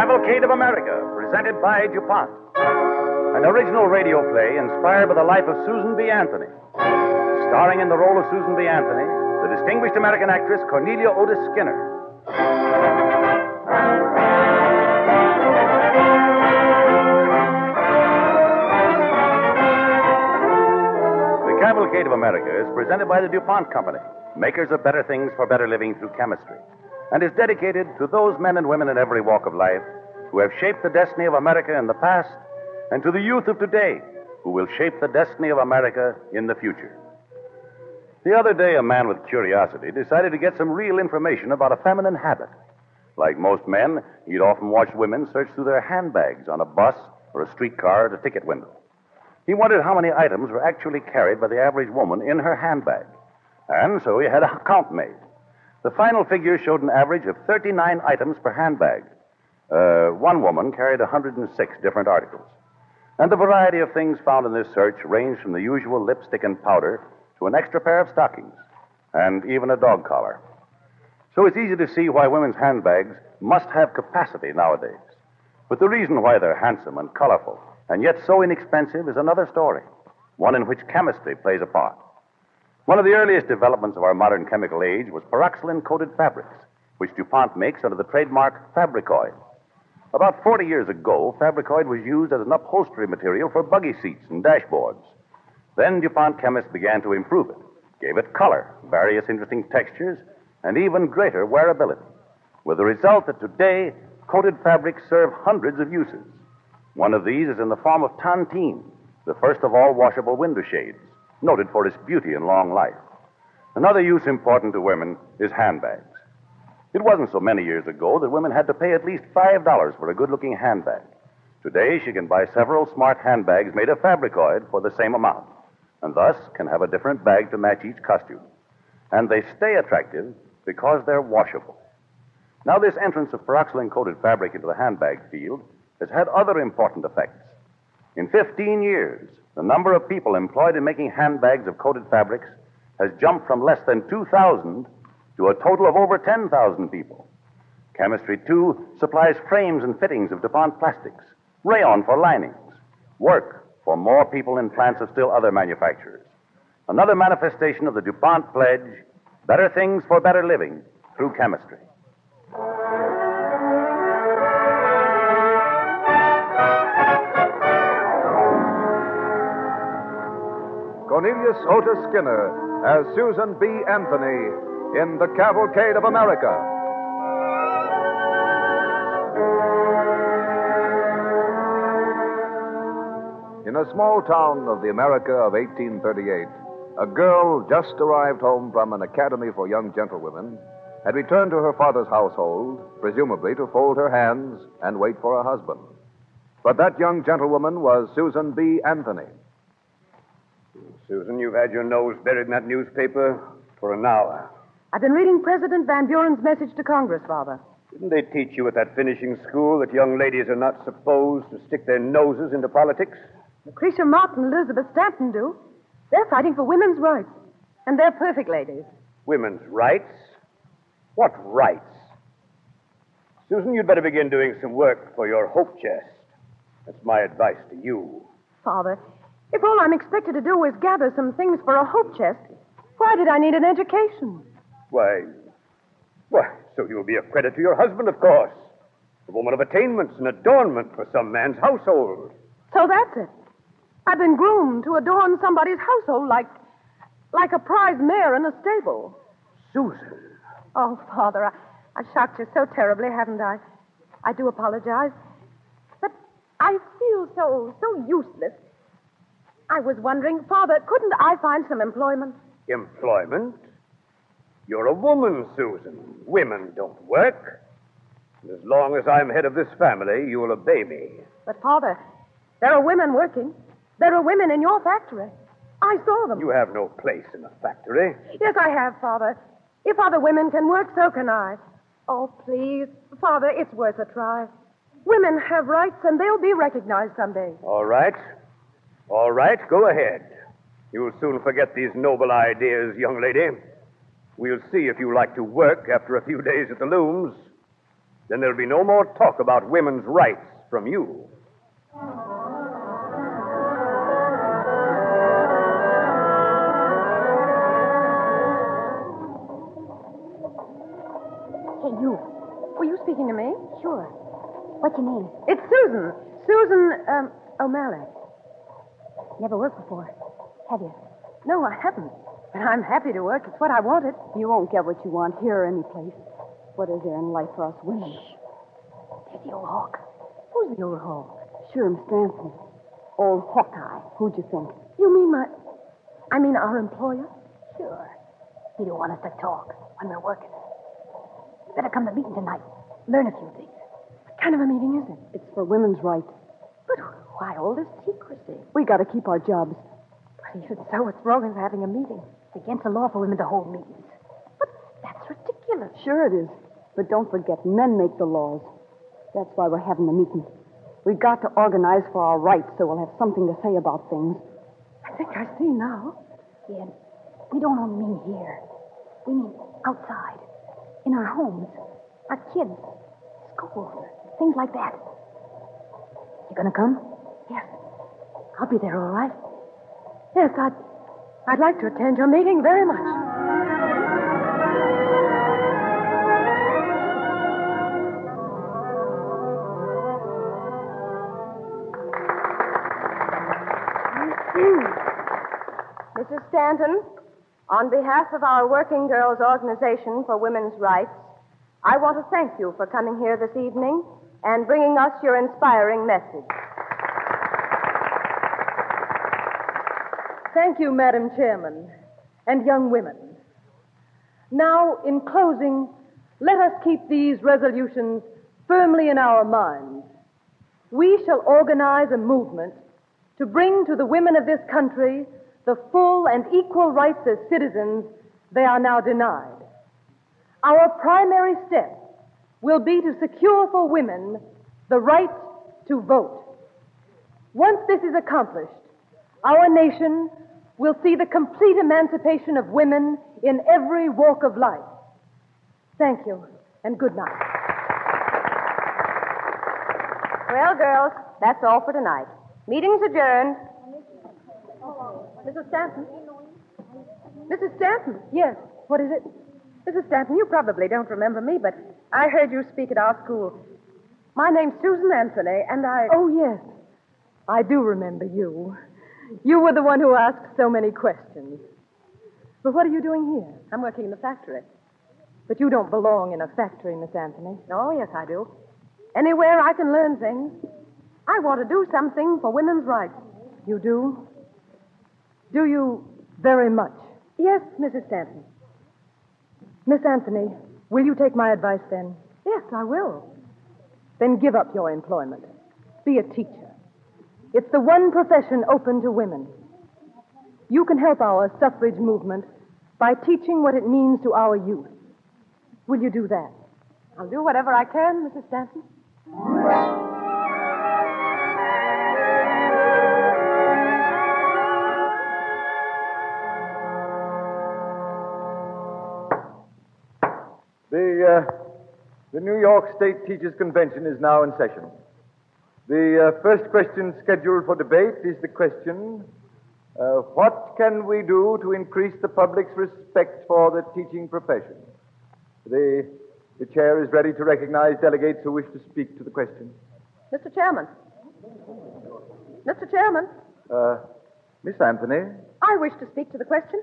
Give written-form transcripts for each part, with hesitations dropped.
Cavalcade of America, presented by DuPont. An original radio play inspired by the life of Susan B. Anthony. Starring in the role of Susan B. Anthony, the distinguished American actress Cornelia Otis Skinner. The Cavalcade of America is presented by the DuPont Company, makers of better things for better living through chemistry, and is dedicated to those men and women in every walk of life who have shaped the destiny of America in the past, and to the youth of today who will shape the destiny of America in the future. The other day, a man with curiosity decided to get some real information about a feminine habit. Like most men, he'd often watched women search through their handbags on a bus or a streetcar at a ticket window. He wondered how many items were actually carried by the average woman in her handbag. And so he had a count made. The final figure showed an average of 39 items per handbag. One woman carried 106 different articles. And the variety of things found in this search ranged from the usual lipstick and powder to an extra pair of stockings and even a dog collar. So it's easy to see why women's handbags must have capacity nowadays. But the reason why they're handsome and colorful and yet so inexpensive is another story, one in which chemistry plays a part. One of the earliest developments of our modern chemical age was peroxylin-coated fabrics, which DuPont makes under the trademark Fabricoid. About 40 years ago, Fabricoid was used as an upholstery material for buggy seats and dashboards. Then DuPont chemists began to improve it, gave it color, various interesting textures, and even greater wearability, with the result that today, coated fabrics serve hundreds of uses. One of these is in the form of tontine, the first of all washable window shades, noted for its beauty and long life. Another use important to women is handbags. It wasn't so many years ago that women had to pay at least $5 for a good-looking handbag. Today, she can buy several smart handbags made of Fabricoid for the same amount, and thus can have a different bag to match each costume. And they stay attractive because they're washable. Now, this entrance of peroxylin-coated fabric into the handbag field has had other important effects. In 15 years, the number of people employed in making handbags of coated fabrics has jumped from less than 2,000 to a total of over 10,000 people. Chemistry, too, supplies frames and fittings of DuPont plastics, rayon for linings, work for more people in plants of still other manufacturers. Another manifestation of the DuPont pledge, better things for better living through chemistry. Cornelius Otis Skinner as Susan B. Anthony in The Cavalcade of America. In a small town of the America of 1838, a girl just arrived home from an academy for young gentlewomen had returned to her father's household, presumably to fold her hands and wait for a husband. But that young gentlewoman was Susan B. Anthony. Susan, you've had your nose buried in that newspaper for an hour. I've been reading President Van Buren's message to Congress, Father. Didn't they teach you at that finishing school that young ladies are not supposed to stick their noses into politics? Lucretia Martin and Elizabeth Stanton do. They're fighting for women's rights. And they're perfect ladies. Women's rights? What rights? Susan, you'd better begin doing some work for your hope chest. That's my advice to you. Father, if all I'm expected to do is gather some things for a hope chest, why did I need an education? Why, so you'll be a credit to your husband, of course. A woman of attainments and adornment for some man's household. So that's it. I've been groomed to adorn somebody's household like a prize mare in a stable. Susan. Oh, Father, I've shocked you so terribly, haven't I? I do apologize. But I feel so useless. I was wondering, Father, couldn't I find some employment? Employment? You're a woman, Susan. Women don't work. And as long as I'm head of this family, you'll obey me. But, Father, there are women working. There are women in your factory. I saw them. You have no place in a factory. Yes, I have, Father. If other women can work, so can I. Oh, please, Father, it's worth a try. Women have rights, and they'll be recognized someday. All right. All right, go ahead. You'll soon forget these noble ideas, young lady. We'll see if you like to work after a few days at the looms. Then there'll be no more talk about women's rights from you. Hey, you. Were you speaking to me? Sure. What's your name? It's Susan. Susan, O'Malley. Never worked before, have you? No, I haven't. But I'm happy to work. It's what I wanted. You won't get what you want here or any place. What is there in life for us women? There's the old hawk. Who's the old hawk? Sherm Stanton. Old Hawkeye. Who'd you think? You mean I mean our employer? Sure. He don't want us to talk when we're working. Better come to meeting tonight. Learn a few things. What kind of a meeting is it? It's for women's rights. But why all this secrecy? We got to keep our jobs. But even so, what's wrong with having a meeting? It's against the law for women to hold meetings. But that's ridiculous. Sure it is. But don't forget, men make the laws. That's why we're having the meeting. We've got to organize for our rights so we'll have something to say about things. I think I see now. Yeah, we don't only mean here. We mean outside. In our homes. Our kids. Schools. Things like that. You gonna come? Yes. I'll be there, all right. Yes, I'd like to attend your meeting very much. Mrs. Stanton, on behalf of our Working Girls Organization for Women's Rights, I want to thank you for coming here this evening and bringing us your inspiring message. Thank you, Madam Chairman, and young women. Now, in closing, let us keep these resolutions firmly in our minds. We shall organize a movement to bring to the women of this country the full and equal rights as citizens they are now denied. Our primary step will be to secure for women the right to vote. Once this is accomplished, our nation will see the complete emancipation of women in every walk of life. Thank you, and good night. Well, girls, that's all for tonight. Meeting's adjourned. Mrs. Stanton? Mrs. Stanton? Yes. What is it? Mrs. Stanton, you probably don't remember me, but I heard you speak at our school. My name's Susan Anthony, and I... Oh, yes. I do remember you. You were the one who asked so many questions. But what are you doing here? I'm working in the factory. But you don't belong in a factory, Miss Anthony. Oh, yes, I do. Anywhere I can learn things. I want to do something for women's rights. You do? Do you very much? Yes, Mrs. Stanton. Miss Anthony, will you take my advice then? Yes, I will. Then give up your employment. Be a teacher. It's the one profession open to women. You can help our suffrage movement by teaching what it means to our youth. Will you do that? I'll do whatever I can, Mrs. Stanton. The New York State Teachers Convention is now in session. The first question scheduled for debate is the question, what can we do to increase the public's respect for the teaching profession? The chair is ready to recognize delegates who wish to speak to the question. Mr. Chairman. Mr. Chairman. Miss Anthony? I wish to speak to the question.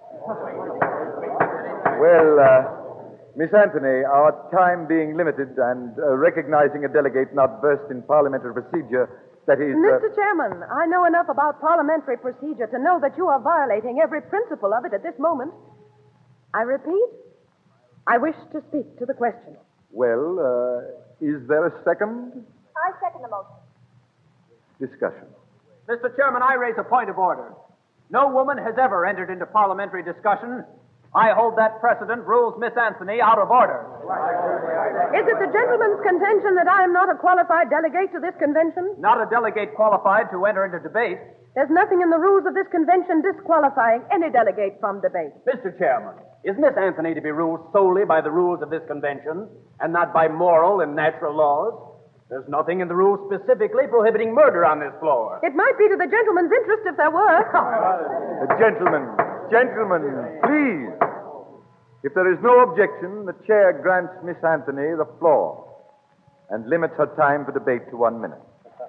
Well, Miss Anthony, our time being limited and recognizing a delegate not versed in parliamentary procedure, that is... Mr. Chairman, I know enough about parliamentary procedure to know that you are violating every principle of it at this moment. I repeat, I wish to speak to the question. Well, is there a second? I second the motion. Discussion. Mr. Chairman, I raise a point of order. No woman has ever entered into parliamentary discussion. I hold that precedent rules Miss Anthony out of order. Is it the gentleman's contention that I am not a qualified delegate to this convention? Not a delegate qualified to enter into debate. There's nothing in the rules of this convention disqualifying any delegate from debate. Mr. Chairman, Is Miss Anthony to be ruled solely by the rules of this convention and not by moral and natural laws? There's nothing in the rules specifically prohibiting murder on this floor. It might be to the gentleman's interest if there were. Gentlemen, please. If there is no objection, the chair grants Miss Anthony the floor and limits her time for debate to 1 minute.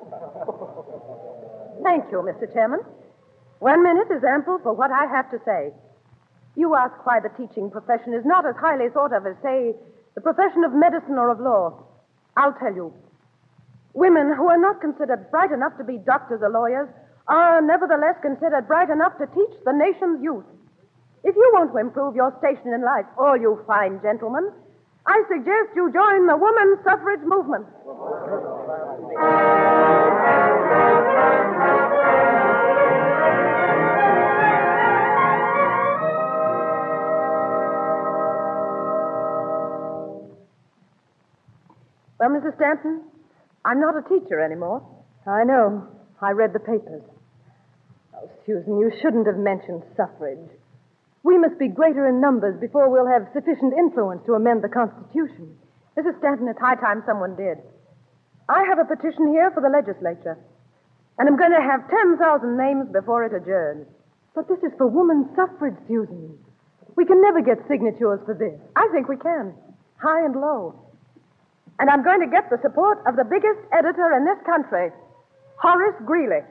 Thank you, Mr. Chairman. 1 minute is ample for what I have to say. You ask why the teaching profession is not as highly thought of as, say, the profession of medicine or of law. I'll tell you. Women who are not considered bright enough to be doctors or lawyers are nevertheless considered bright enough to teach the nation's youth. If you want to improve your station in life, all you fine gentlemen, I suggest you join the women's suffrage movement. Well, Mrs. Stanton, I'm not a teacher anymore. I know. I read the papers. Oh, Susan, you shouldn't have mentioned suffrage. We must be greater in numbers before we'll have sufficient influence to amend the Constitution. Mrs. Stanton, it's high time someone did. I have a petition here for the legislature, and I'm going to have 10,000 names before it adjourns. But this is for women's suffrage, Susan. We can never get signatures for this. I think we can, high and low. And I'm going to get the support of the biggest editor in this country, Horace Greeley.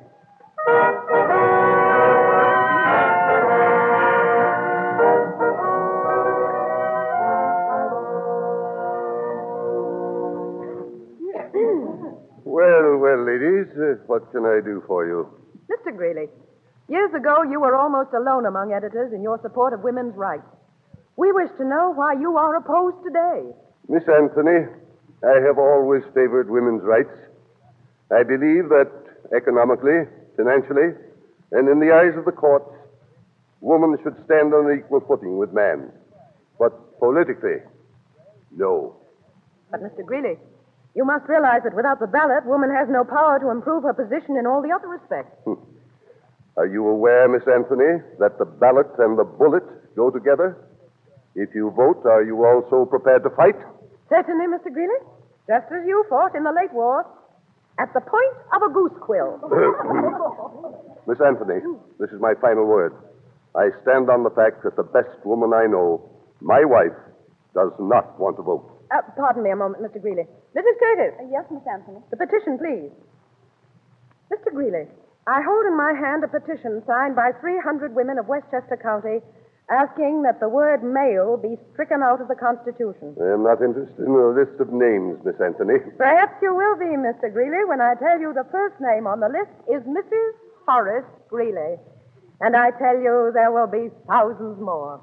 Well, ladies, what can I do for you? Mr. Greeley, years ago you were almost alone among editors in your support of women's rights. We wish to know why you are opposed today. Miss Anthony, I have always favored women's rights. I believe that economically, financially, and in the eyes of the courts, woman should stand on an equal footing with man. But politically, no. But, Mr. Greeley, you must realize that without the ballot, woman has no power to improve her position in all the other respects. Are you aware, Miss Anthony, that the ballot and the bullet go together? If you vote, are you also prepared to fight? Certainly, Mr. Greeley. Just as you fought in the late war, at the point of a goose quill. Miss Anthony, this is my final word. I stand on the fact that the best woman I know, my wife, does not want to vote. Pardon me a moment, Mr. Greeley. Mrs. Curtis. Yes, Miss Anthony. The petition, please. Mr. Greeley, I hold in my hand a petition signed by 300 women of Westchester County asking that the word male be stricken out of the Constitution. I am not interested in a list of names, Miss Anthony. Perhaps you will be, Mr. Greeley, when I tell you the first name on the list is Mrs. Horace Greeley. And I tell you there will be thousands more.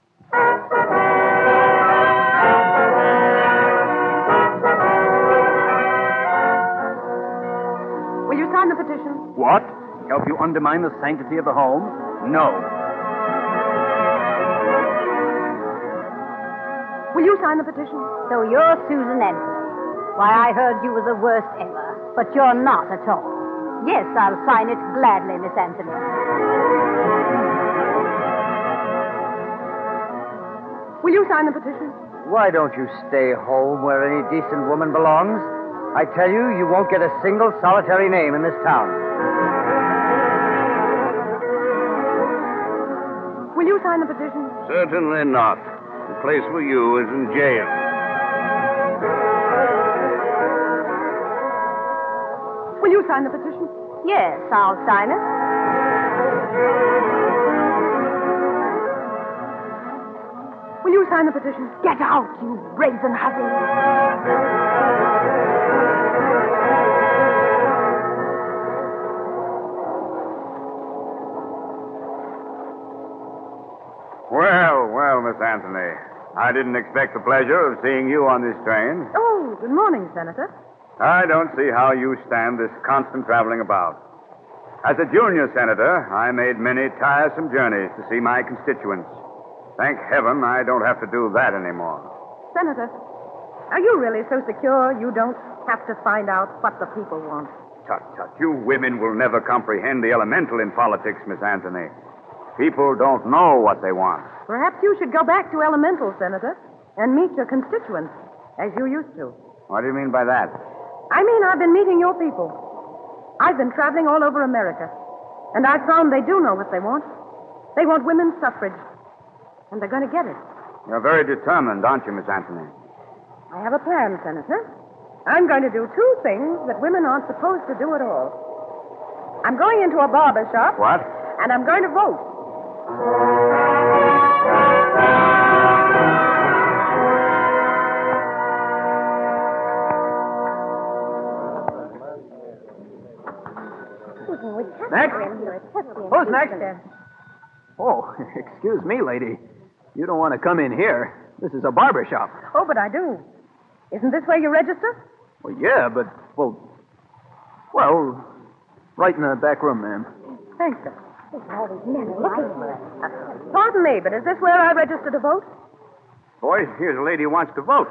Will you sign the petition? What? Help you undermine the sanctity of the home? No. Will you sign the petition? So you're Susan Anthony. Why, I heard you were the worst ever, but you're not at all. Yes, I'll sign it gladly, Miss Anthony. Will you sign the petition? Why don't you stay home where any decent woman belongs? I tell you, you won't get a single solitary name in this town. Will you sign the petition? Certainly not. The place for you is in jail. Will you sign the petition? Yes, I'll sign it. Will you sign the petition? Get out, you brazen hussy. Well, Miss Anthony, I didn't expect the pleasure of seeing you on this train. Oh, good morning, Senator. I don't see how you stand this constant traveling about. As a junior senator, I made many tiresome journeys to see my constituents. Thank heaven I don't have to do that anymore. Senator, are you really so secure you don't have to find out what the people want? Tut, tut. You women will never comprehend the elemental in politics, Miss Anthony. People don't know what they want. Perhaps you should go back to elemental, Senator, and meet your constituents, as you used to. What do you mean by that? I mean, I've been meeting your people. I've been traveling all over America, and I've found they do know what they want. They want women's suffrage, and they're going to get it. You're very determined, aren't you, Miss Anthony? I have a plan, Senator. I'm going to do two things that women aren't supposed to do at all. I'm going into a barber shop. What? And I'm going to vote. Next? Who's next? Oh, excuse me, lady. You don't want to come in here. This is a barber shop. Oh, but I do. Isn't this where you register? Well, yeah, but, well, right in the back room, ma'am. Thanks, sir. Pardon me, but is this where I register to vote? Boys, here's a lady who wants to vote.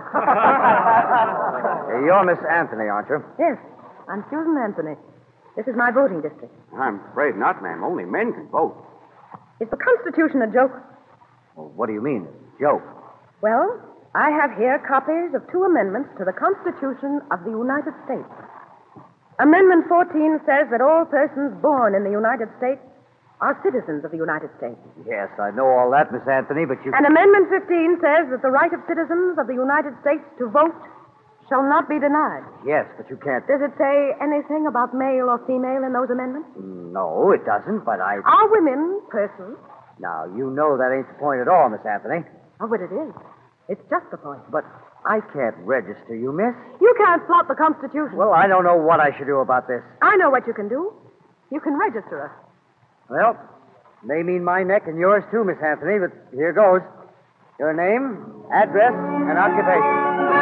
You're Miss Anthony, aren't you? Yes, I'm Susan Anthony. This is my voting district. I'm afraid not, ma'am. Only men can vote. Is the Constitution a joke? Well, what do you mean, joke? Well, I have here copies of two amendments to the Constitution of the United States. Amendment 14 says that all persons born in the United States are citizens of the United States. Yes, I know all that, Miss Anthony, but you... And Amendment 15 says that the right of citizens of the United States to vote shall not be denied. Yes, but you can't... Does it say anything about male or female in those amendments? No, it doesn't, but I... Are women persons? Now, you know that ain't the point at all, Miss Anthony. Oh, but it is. It's just the point. But I can't register you, miss. You can't plot the Constitution. Well, I don't know what I should do about this. I know what you can do. You can register us. Well, may mean my neck and yours too, Miss Anthony, but here goes. Your name, address, and occupation.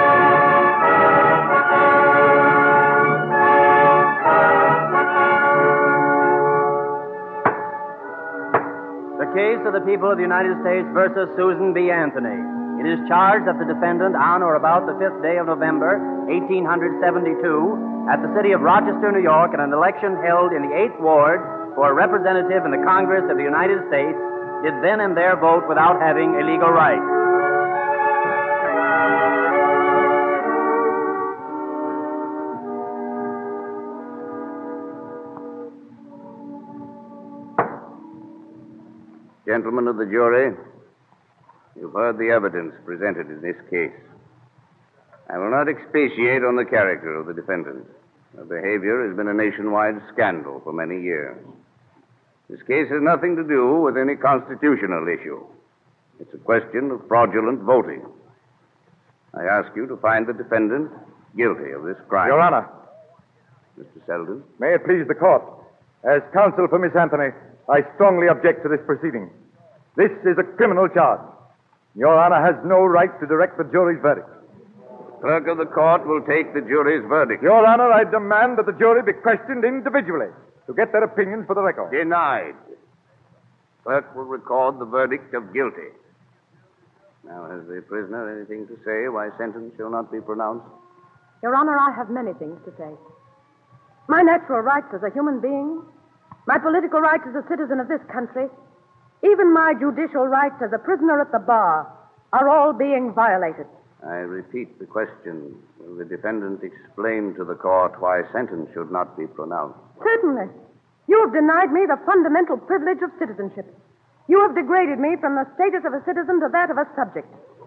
The case of the people of the United States versus Susan B. Anthony. It is charged that the defendant, on or about the 5th day of November, 1872, at the city of Rochester, New York, in an election held in the 8th Ward for a representative in the Congress of the United States, did then and there vote without having a legal right. Gentlemen of the jury, you've heard the evidence presented in this case. I will not expatiate on the character of the defendant. Her behavior has been a nationwide scandal for many years. This case has nothing to do with any constitutional issue. It's a question of fraudulent voting. I ask you to find the defendant guilty of this crime. Your Honor. Mr. Selden. May it please the court. As counsel for Miss Anthony, I strongly object to this proceeding. This is a criminal charge. Your Honor has no right to direct the jury's verdict. Clerk of the court will take the jury's verdict. Your Honor, I demand that the jury be questioned individually to get their opinions for the record. Denied. Clerk will record the verdict of guilty. Now, has the prisoner anything to say why sentence shall not be pronounced? Your Honor, I have many things to say. My natural rights as a human being, my political rights as a citizen of this country, even my judicial rights as a prisoner at the bar are all being violated. I repeat the question. Will the defendant explain to the court why sentence should not be pronounced? Certainly. You have denied me the fundamental privilege of citizenship. You have degraded me from the status of a citizen to that of a subject.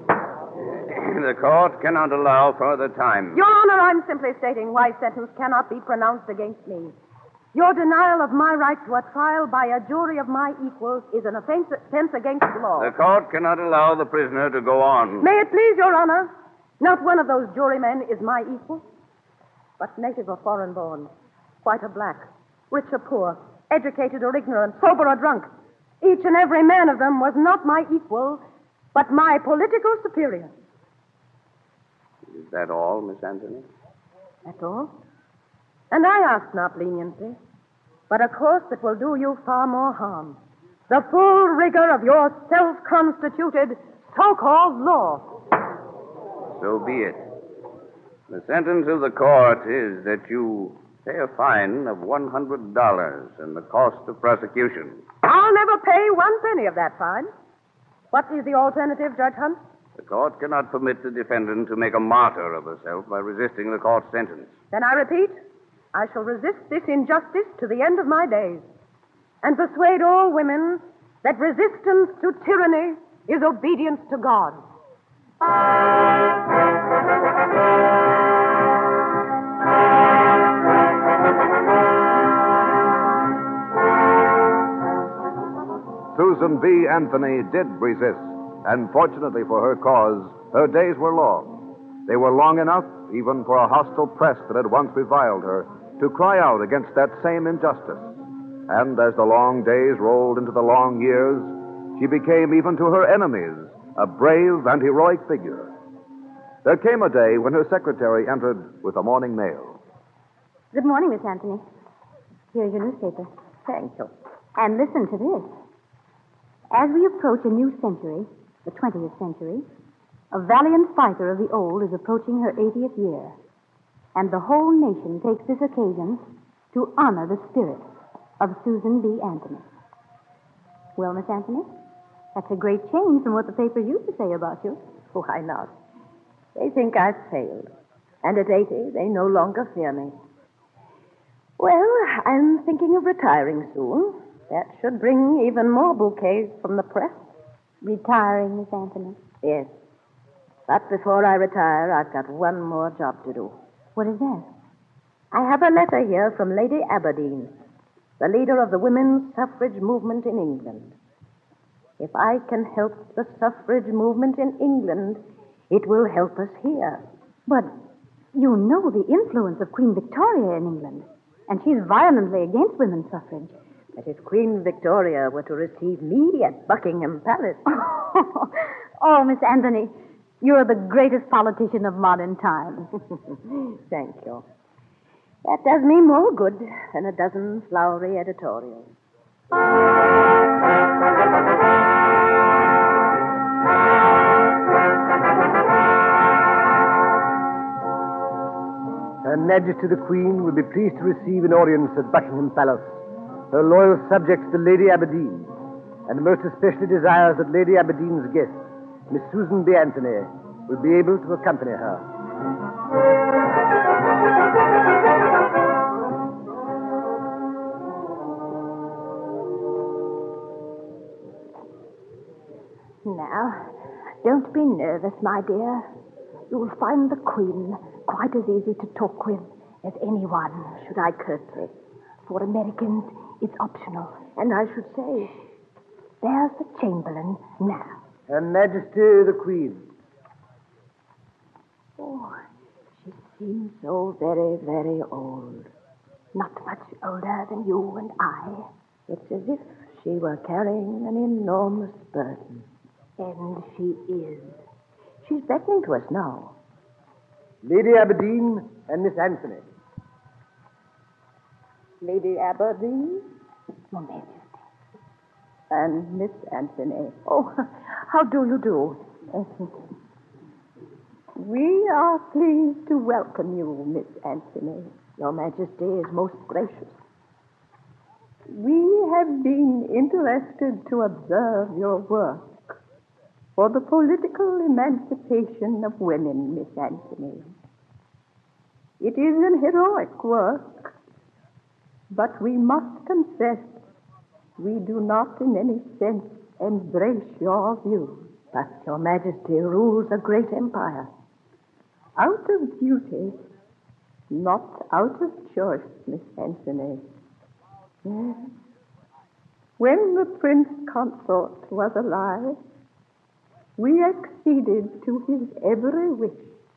The court cannot allow further time. Your Honor, I'm simply stating why sentence cannot be pronounced against me. Your denial of my right to a trial by a jury of my equals is an offense against the law. The court cannot allow the prisoner to go on. May it please Your Honor, not one of those jurymen is my equal, but native or foreign born, white or black, rich or poor, educated or ignorant, sober or drunk. Each and every man of them was not my equal, but my political superior. Is that all, Miss Anthony? That's all. And I ask not leniency, but a course that will do you far more harm. The full rigor of your self-constituted so-called law. So be it. The sentence of the court is that you Pay a fine of $100 and the cost of prosecution. I'll never pay 1 penny of that fine. What is the alternative, Judge Hunt? The court cannot permit the defendant to make a martyr of herself by resisting the court sentence. Then I repeat, I shall resist this injustice to the end of my days and persuade all women that resistance to tyranny is obedience to God. Susan B. Anthony did resist, and fortunately for her cause, her days were long. They were long enough, even for a hostile press that had once reviled her, to cry out against that same injustice. And as the long days rolled into the long years, she became, even to her enemies, a brave and heroic figure. There came a day when her secretary entered with the morning mail. Good morning, Miss Anthony. Here's your newspaper. Thank you. And listen to this. As we approach a new century, the 20th century, a valiant fighter of the old is approaching her 80th year. And the whole nation takes this occasion to honor the spirit of Susan B. Anthony. Well, Miss Anthony, that's a great change from what the paper used to say about you. Why not? They think I've failed. And at 80, they no longer fear me. Well, I'm thinking of retiring soon. That should bring even more bouquets from the press. Retiring, Miss Anthony? Yes. But before I retire, I've got one more job to do. What is that? I have a letter here from Lady Aberdeen, the leader of the women's suffrage movement in England. If I can help the suffrage movement in England, it will help us here. But you know the influence of Queen Victoria in England, and she's violently against women's suffrage. But if Queen Victoria were to receive me at Buckingham Palace... Oh, Miss Anthony, you're the greatest politician of modern times. Thank you. That does me more good than a dozen flowery editorials. Her Majesty the Queen will be pleased to receive an audience at Buckingham Palace. Her loyal subjects, the Lady Aberdeen, and most especially desires that Lady Aberdeen's guest, Miss Susan B. Anthony, will be able to accompany her. Now, don't be nervous, my dear. You'll find the Queen quite as easy to talk with as anyone. Should I curtsy? For Americans, it's optional. And I should say, there's the Chamberlain now. Her Majesty the Queen. Oh, she seems so very, very old. Not much older than you and I. It's as if she were carrying an enormous burden. And she is. She's beckoning to us now. Lady Aberdeen and Miss Anthony. Lady Aberdeen? Your Majesty. And Miss Anthony. Oh, how do you do? We are pleased to welcome you, Miss Anthony. Your Majesty is most gracious. We have been interested to observe your work for the political emancipation of women, Miss Anthony. It is an heroic work, but we must confess we do not in any sense embrace your views. But your Majesty rules a great empire. Out of duty, not out of choice, Miss Anthony. Yes. When the Prince Consort was alive, we acceded to his every wish.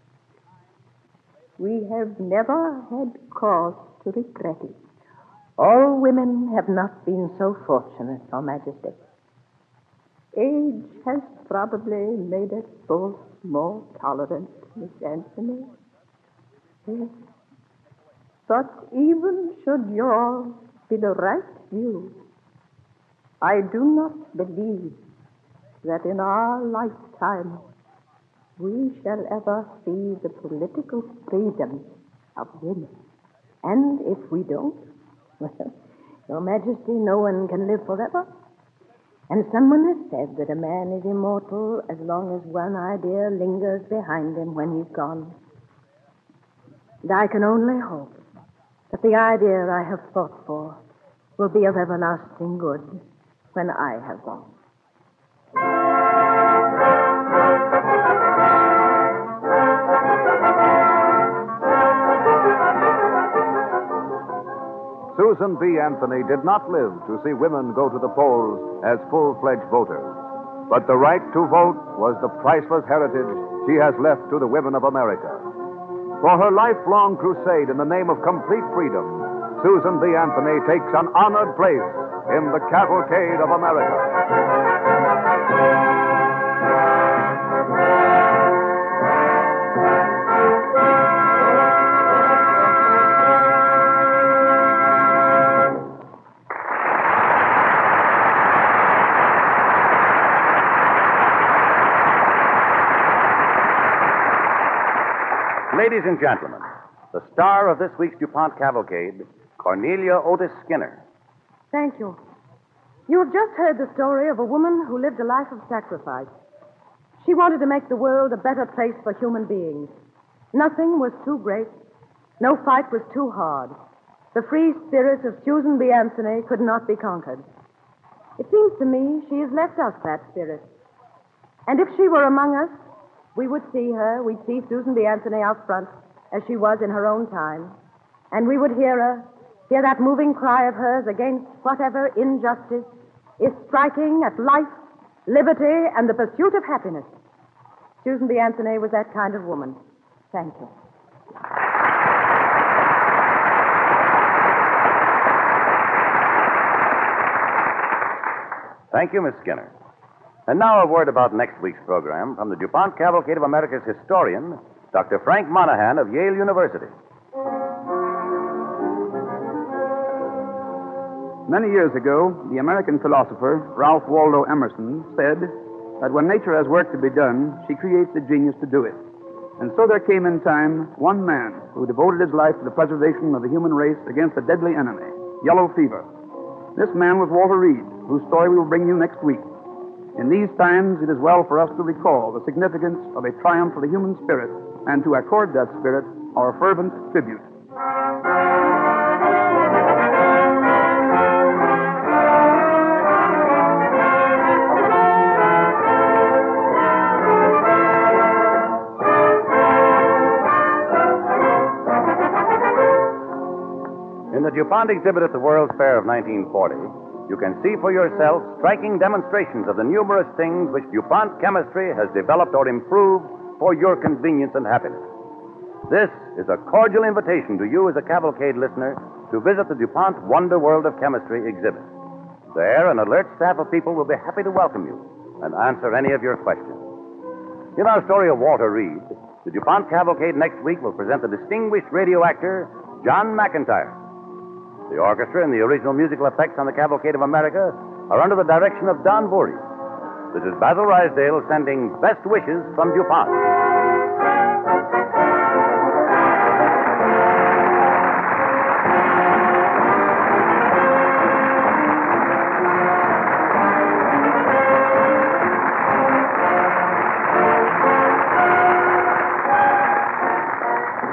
We have never had cause to regret it. All women have not been so fortunate, Your Majesty. Age has probably made us both more tolerant, Miss Anthony. Yes. But even should yours be the right view, I do not believe that in our lifetime we shall ever see the political freedom of women. And if we don't, well, Your Majesty, no one can live forever. And someone has said that a man is immortal as long as one idea lingers behind him when he's gone. And I can only hope that the idea I have fought for will be of everlasting good when I have gone. Susan B. Anthony did not live to see women go to the polls as full-fledged voters. But the right to vote was the priceless heritage she has left to the women of America. For her lifelong crusade in the name of complete freedom, Susan B. Anthony takes an honored place in the cavalcade of America. Ladies and gentlemen, the star of this week's DuPont Cavalcade, Cornelia Otis Skinner. Thank you. You have just heard the story of a woman who lived a life of sacrifice. She wanted to make the world a better place for human beings. Nothing was too great. No fight was too hard. The free spirit of Susan B. Anthony could not be conquered. It seems to me she has left us that spirit. And if she were among us, we would see her, we'd see Susan B. Anthony out front, as she was in her own time, and we would hear that moving cry of hers against whatever injustice is striking at life, liberty, and the pursuit of happiness. Susan B. Anthony was that kind of woman. Thank you. Thank you, Miss Skinner. And now a word about next week's program from the DuPont Cavalcade of America's historian, Dr. Frank Monahan of Yale University. Many years ago, the American philosopher Ralph Waldo Emerson said that when nature has work to be done, she creates a genius to do it. And so there came in time one man who devoted his life to the preservation of the human race against a deadly enemy, yellow fever. This man was Walter Reed, whose story we will bring you next week. In these times, it is well for us to recall the significance of a triumph of the human spirit and to accord that spirit our fervent tribute. In the DuPont exhibit at the World's Fair of 1940, you can see for yourself striking demonstrations of the numerous things which DuPont chemistry has developed or improved for your convenience and happiness. This is a cordial invitation to you as a Cavalcade listener to visit the DuPont Wonder World of Chemistry exhibit. There, an alert staff of people will be happy to welcome you and answer any of your questions. In our story of Walter Reed, the DuPont Cavalcade next week will present the distinguished radio actor John McIntyre. The orchestra and the original musical effects on the Cavalcade of America are under the direction of Don Voorhees. This is Basil Rysdale sending best wishes from DuPont.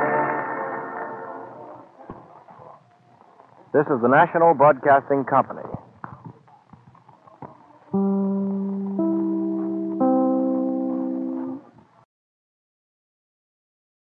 This is the National Broadcasting Company.